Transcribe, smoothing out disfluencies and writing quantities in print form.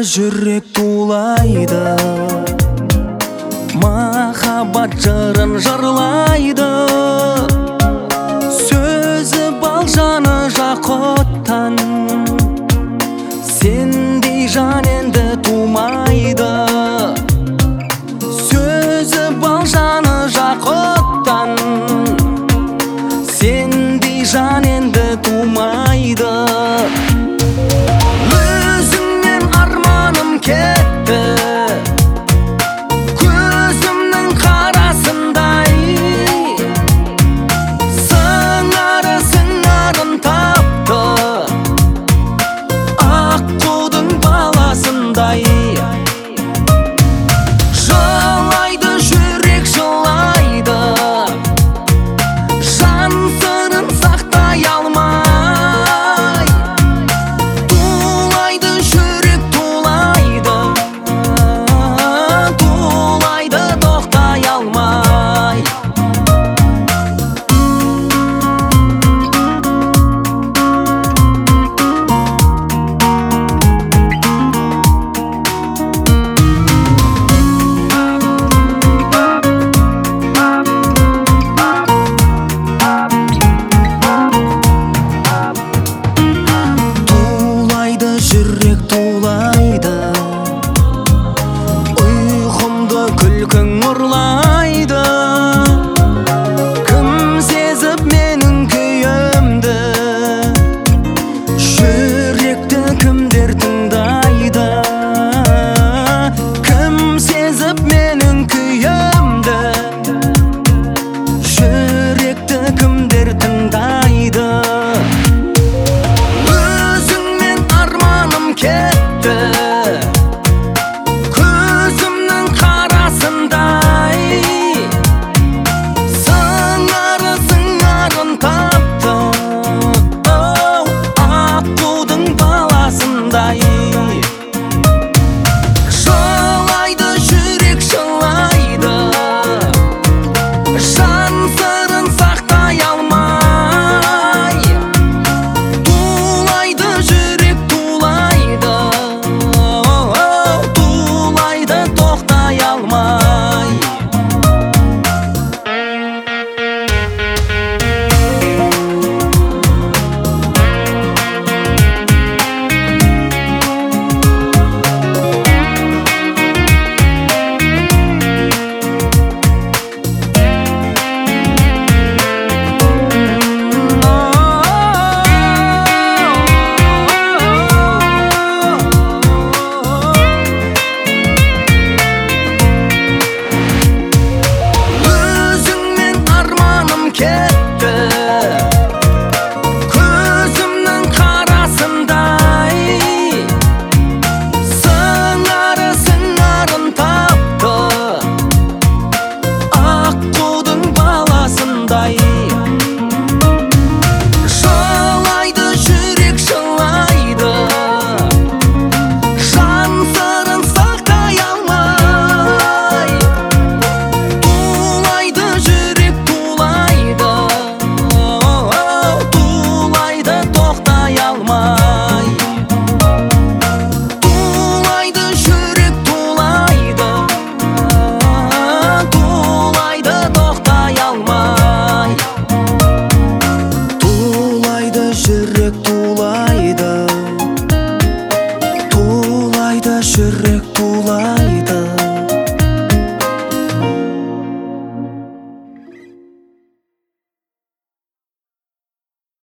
жүрек тулайды, махаббат жырын жырлайды. Сөзі бал, жаны жақұттан, сендей жан енді тумайды. Сөзі бал, жаны жақұттан, сендей жан енді тумайды. Өзіңнен арманым кетті, көзімнің қарасындай. Сыңарын тапты, аққудың баласындай. Жылайды жүрек, жылайды, жан сырын сақтай алмай. Тулайды жүрек, тулайды, тулайды тоқтай алмай. Тулайды жүрек, тулайды, ұйқымды күлкің ұрлайды. Кім сезіп менің күйімді, жүректі кімдер тыңдайды? Кім сезіп менің күйімді, жүректі кімдер тыңдайды? Өзіңнен арманым кетті, көзімнің қарасындай. Сыңарын тапты, аққудың баласындай. Жылайды жүрек, жылайды, жан сырын сақтай алмай. Тулайды жүрек, тулайды, тулайды тоқтай алмай. Өзіңнен арманым кетті, көзімнің қарасындай. Сыңарын тапты, аққудың баласындай. Жылайды жүрек, жылайды, жан сырын сақтай алмай. Тулайды жүрек, тулайды, тулайды тоқтай алмай. Тулайды жүрек, тулайды, тулайды тоқтай алмай. Тулайды жүрек, тулайды, тулайды жүрек,